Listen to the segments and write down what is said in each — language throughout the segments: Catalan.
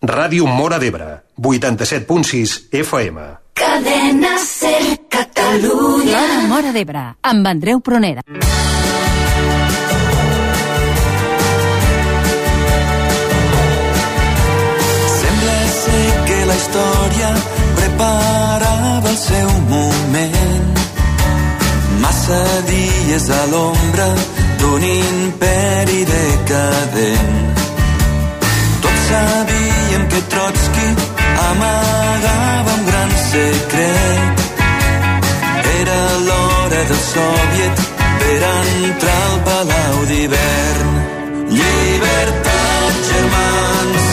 Ràdio Móra d'Ebre, 87.6 FM. Cadena Ser Catalunya. L'Hora Móra d'Ebre, amb Andreu Pronera. Sembla ser que la història preparava el seu moment. Massa dies a l'ombra d'un imperi decadent. Tots sabíem que Trotsky amagava un gran secret. Era l'hora del Soviet per entrar al Palau d'Hivern. Llibertat, germans,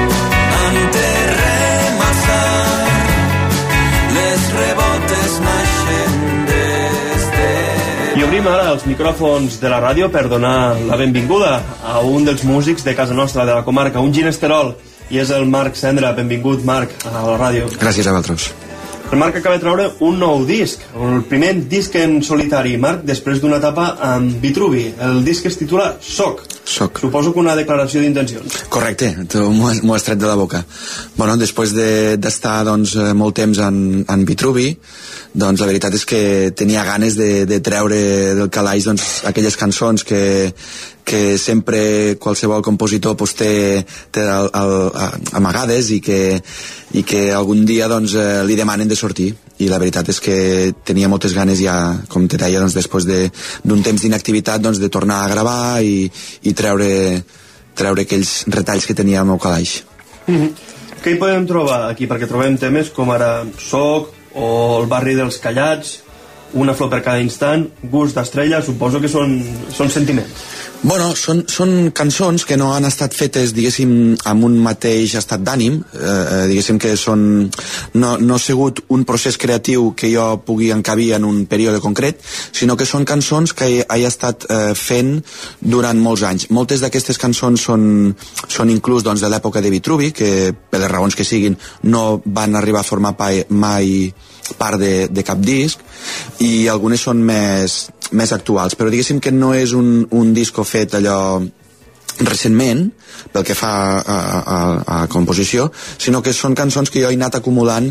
enterrem el tsar. Les revoltes naixen des de... I obrim ara els micròfons de la ràdio per donar la benvinguda a un dels músics de casa nostra, de la comarca, un ginesterol, i és el Marc Cendra. Benvingut, Marc, a la ràdio. Gràcies a vosaltres. El Marc acaba de treure un nou disc, el primer disc en solitari, Marc, després d'una etapa amb Vitruvi. El disc es titula Soc. Suposo que una declaració d'intencions. Correcte, tu m'ho has tret de la boca. Bueno, després d'estar doncs, molt temps en Vitruvi, doncs la veritat és que tenia ganes de treure del calaix doncs, aquelles cançons que sempre qualsevol compositor pues, té amagades i que algun dia doncs, li demanen de sortir, i la veritat és que tenia moltes ganes ja, com te deia, doncs, després d'un temps d'inactivitat doncs, de tornar a gravar i treure aquells retalls que tenia al meu calaix. Què hi podem trobar aquí? Perquè trobem temes com ara Soc o El barri dels callats, Una flor per cada instant, Gust d'estrella. Suposo que són sentiments. Bueno, són cançons que no han estat fetes, diguéssim, amb un mateix estat d'ànim, diguéssim que no ha sigut un procés creatiu que jo pugui encabir en un període concret, sinó que són cançons que he estat fent durant molts anys. Moltes d'aquestes cançons són inclús doncs, de l'època de Vitruvi, que per les raons que siguin no van arribar a formar mai part de cap disc, i algunes són més actuals, però diguéssim que no és un disco fet allò recentment pel que fa a composició, sinó que són cançons que jo he anat acumulant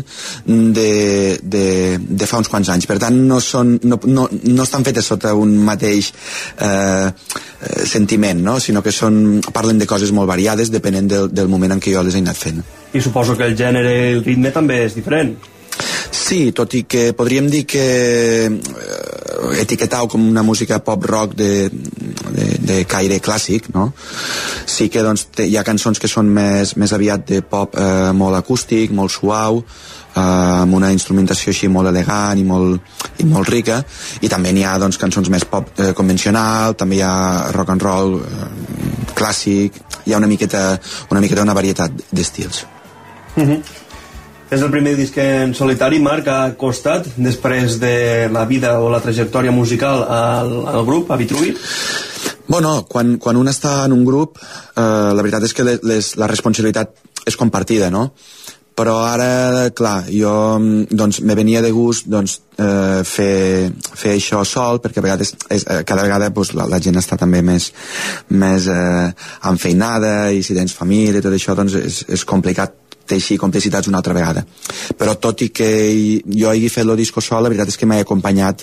de fa uns quants anys. Per tant, no estan fetes sota un mateix sentiment, no? Sinó que parlen de coses molt variades depenent del moment en què jo les he anat fent. I suposo que el gènere i el ritme també és diferent. Sí, tot i que podríem dir que etiquetar-ho com una música pop-rock de caire clàssic, no? Sí que doncs, hi ha cançons que són més aviat de pop molt acústic, molt suau, amb una instrumentació així molt elegant i molt rica, i també n'hi ha doncs, cançons més pop convencional, també hi ha rock and roll clàssic, hi ha una miqueta una varietat d'estils. És el primer disc en solitari. Marc, ha costat, després de la vida o la trajectòria musical al grup, a Vitruvi? Bueno, quan un està en un grup, la veritat és que la responsabilitat és compartida, no? Però ara, clar, jo doncs, me venia de gust doncs, fer això sol, perquè a vegades cada vegada doncs, la gent està també més enfeinada, i si tens família i tot això doncs, és complicat teixir complicitats una altra vegada. Però tot i que jo hagi fet el disco sol, la veritat és que m'he acompanyat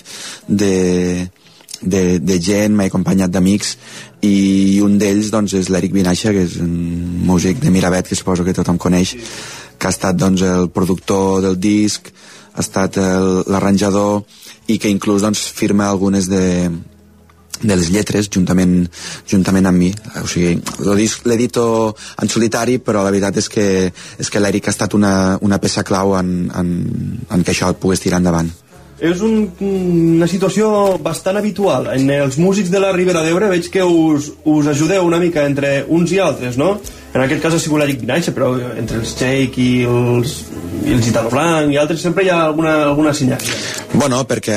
de gent, m'he acompanyat d'amics, i un d'ells doncs, és l'Eric Vinaixa, que és un músic de Miravet que suposo que tothom coneix, que ha estat doncs, el productor del disc, ha estat l'arranjador, i que inclús doncs, firma algunes de les lletres juntament amb mi. O sigui, el disc l'edito en solitari, però la veritat és que l'Eric ha estat una peça clau en que això et pogués tirar endavant. És una situació bastant habitual. En els músics de la Ribera d'Ebre veig que us ajudeu una mica entre uns i altres, no? En aquest cas ha sigut l'Eric Vinaixa, però entre els Jake i els el Gitano Blanc i altres, sempre hi ha alguna senyal. Bueno, perquè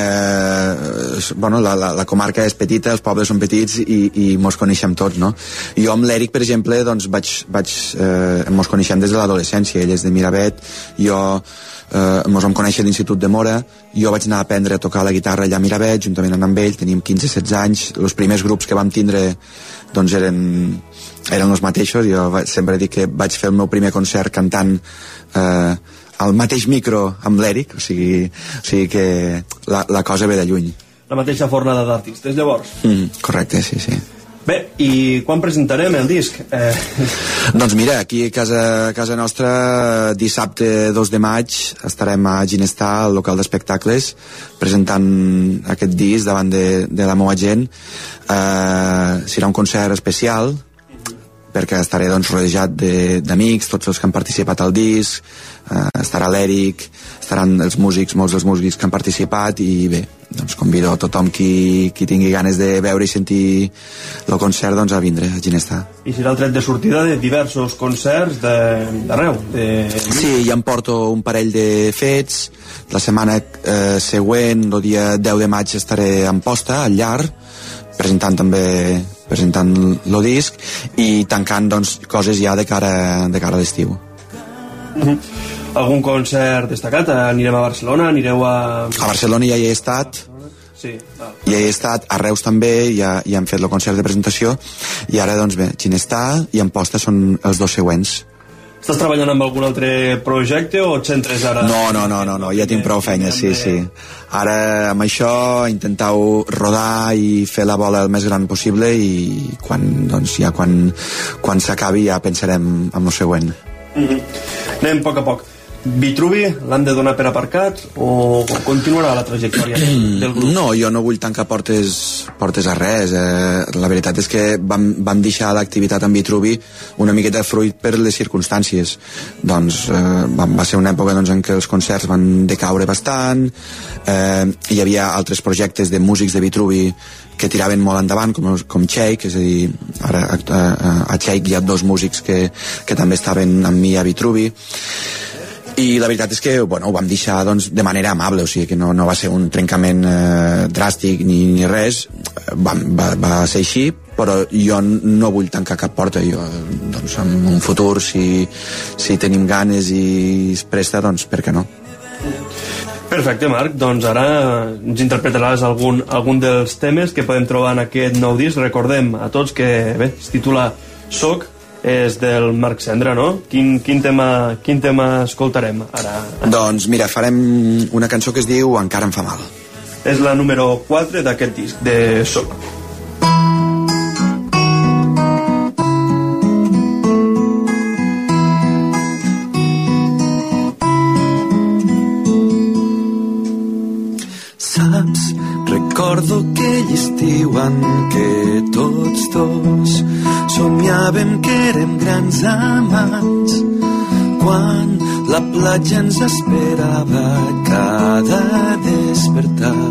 la comarca és petita, els pobles són petits i mos coneixem tots, no? Jo amb l'Eric, per exemple, doncs mos coneixem des de l'adolescència. Ell és de Miravet, jo mos vam conèixer a l'Institut de Mora, jo vaig anar a aprendre a tocar la guitarra allà a Miravet, juntament amb ell, teníem 15-16 anys, els primers grups que vam tindre doncs eren els mateixos. Jo sempre dic que vaig fer el meu primer concert cantant al mateix micro amb l'Eric, o sigui que la cosa ve de lluny. La mateixa fornada d'artistes, llavors? Correcte, sí. Bé, i quan presentarem el disc? Doncs mira, aquí a casa nostra, dissabte 2 de maig, estarem a Ginestar, al local d'espectacles, presentant aquest disc davant de la meua gent. Serà un concert especial, perquè estaré doncs, rodejat d'amics, tots els que han participat al disc, estarà l'Eric, estaran molts dels músics que han participat, i bé, doncs convido a tothom qui tingui ganes de veure i sentir el concert, doncs a vindre a Ginestar. I serà el tret de sortida de diversos concerts d'arreu. Sí, ja em porto un parell de fets. La setmana següent, el dia 10 de maig, estaré a Amposta, al Llar, presentant el disc i tancant doncs, coses ja de cara a l'estiu. Algun concert destacat? Anirem a Barcelona? Anireu a... A Barcelona ja hi he estat. Sí. Ja hi he estat, a Reus també, ja hem fet el concert de presentació, i ara doncs bé, Ginestar i Amposta són els 2 següents. Estàs treballant amb algun altre projecte o et centres ara? No, ja tinc prou feina, sí. Ara amb això intentau rodar i fer la bola el més gran possible, i quan s'acabi ja pensarem en el següent. Anem a poc. Vitruvi l'han de donar per aparcat o continuarà la trajectòria del grup? No, jo no vull tancar portes a res. La veritat és que vam deixar l'activitat amb Vitruvi una miqueta fruit per les circumstàncies. Doncs va ser una època en què els concerts van decaure bastant, hi havia altres projectes de músics de Vitruvi que tiraven molt endavant, com Cheik, és a dir, ara a Cheik hi ha 2 músics que també estaven amb mi a Vitruvi, i la veritat és que ho vam deixar doncs, de manera amable, o sigui que no va ser un trencament dràstic ni res, va ser així, però jo no vull tancar cap porta. Jo, doncs, en un futur, si tenim ganes i es presta, doncs per què no? Perfecte, Marc, doncs ara ens interpretaràs algun dels temes que podem trobar en aquest nou disc. Recordem a tots que bé, es titula Soc, és del Marc Cendra, no? Quin tema escoltarem ara? Doncs mira, farem una cançó que es diu Encara em fa mal. És la número 4 d'aquest disc, de Soc. Saps, recordo aquell estiu en què tots dos somiàvem que érem grans amants, quan la platja ens esperava cada despertar.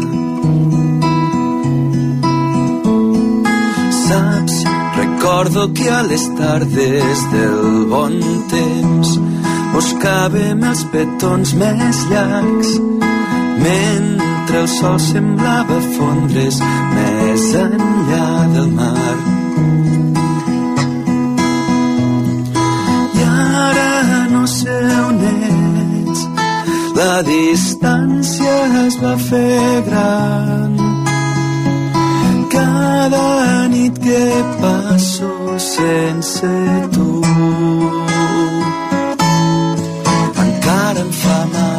Saps, recordo que a les tardes del bon temps buscàvem els petons més llargs, mentre el sol semblava fondre's més enllà del mar. I ara no sé on ets, la distància es va fer gran. Cada nit que passo sense tu encara em fa mal.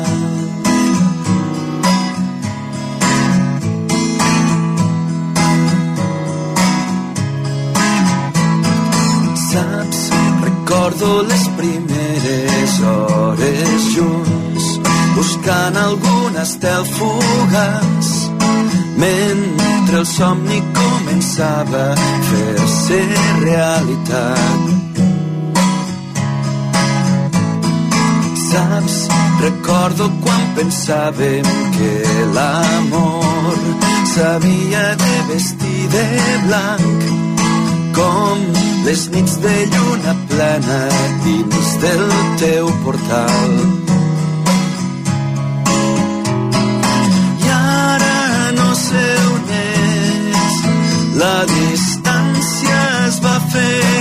Recordo les primeres hores junts, buscant algun estel fugaç, mentre el somni començava a fer-se realitat. Saps, recordo quan pensàvem que l'amor s'havia de vestir de blanc, com les nits de lluna plena dins del teu portal.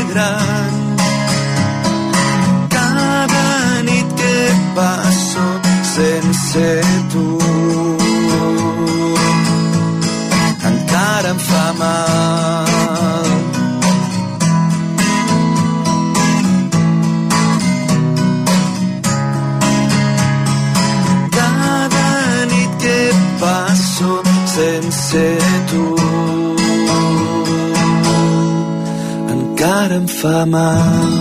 gran. Cada nit que passo sense tu encara em fa mal. Cada nit que passo sense tu encara em fa mal.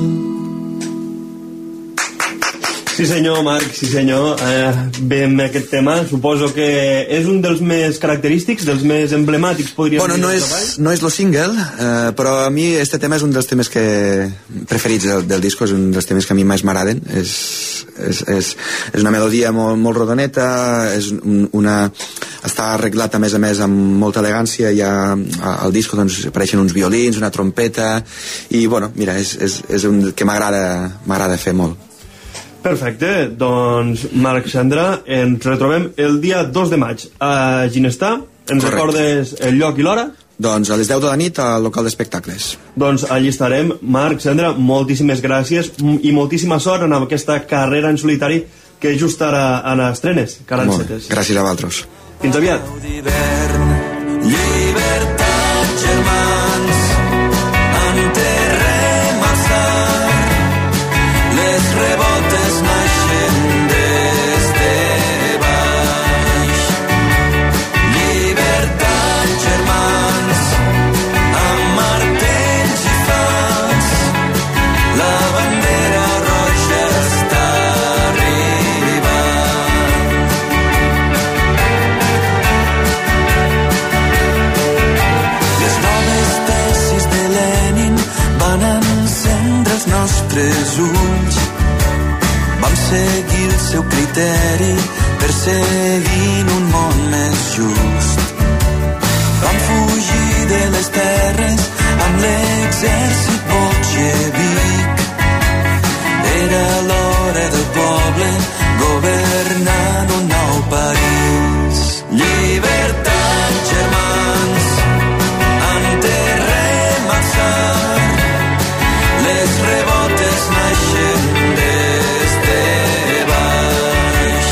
Sí senyor, Marc, sí senyor. Bé, amb aquest tema suposo que és un dels més característics, dels més emblemàtics, podríem dir. Bueno, no és lo single, però a mi este tema és un dels temes preferits del disco, és un dels temes que a mi més m'agraden. És una melodia molt rodoneta, està arreglat a més amb molta elegància. Al disco doncs, apareixen uns violins, una trompeta, i bueno, mira, és un que m'agrada fer molt. Perfecte, doncs Marc Cendra, ens retrobem el dia 2 de maig a Ginestar. Ens recordes el lloc i l'hora? Doncs a les 10 de la nit al local d'espectacles. Doncs allí estarem. Marc Cendra, moltíssimes gràcies i moltíssima sort en aquesta carrera en solitari que just ara estrenes, cara encetes. Gràcies a vosaltres. Fins aviat. Llibertat, germans, enterrem al sar, les revoltes naixen des de baix. Llibertat, germans, amb martells i fals, la bandera roja està arribant. Les noves tesis de Lenin van encendre els nostres ulls. Vam seguir el seu criteri perseguint un món més just. Vam fugir de les terres amb l'exèrcit bolxevic. Era l'hora del poble governant un nou país. Llibertat, germans, enterrem al sar, les revoltes naixen des de baix.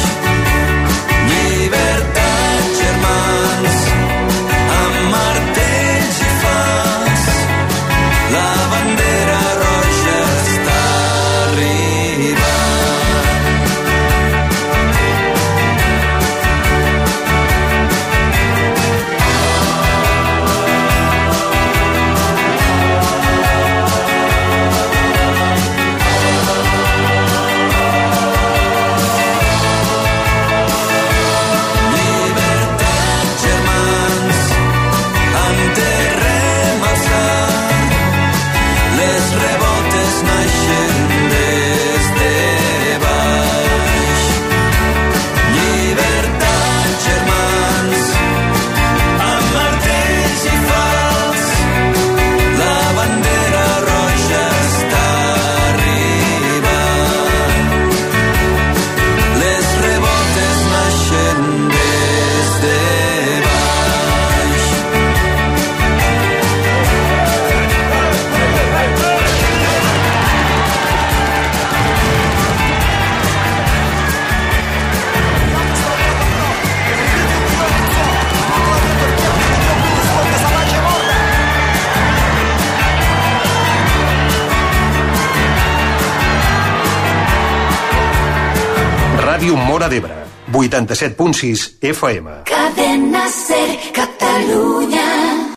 Llibertat, germans, amb martells i fals, la bandera roja està arribant. Llibertat, germans, enterrem al sar, les revoltes naixen des de baix. Llibertat, germans, amb martells i fals, la bandera roja està arribant. Les revoltes naixen des de baix. Ràdio Móra d'Ebre, 87.6 FM. Cadena Ser Catalunya.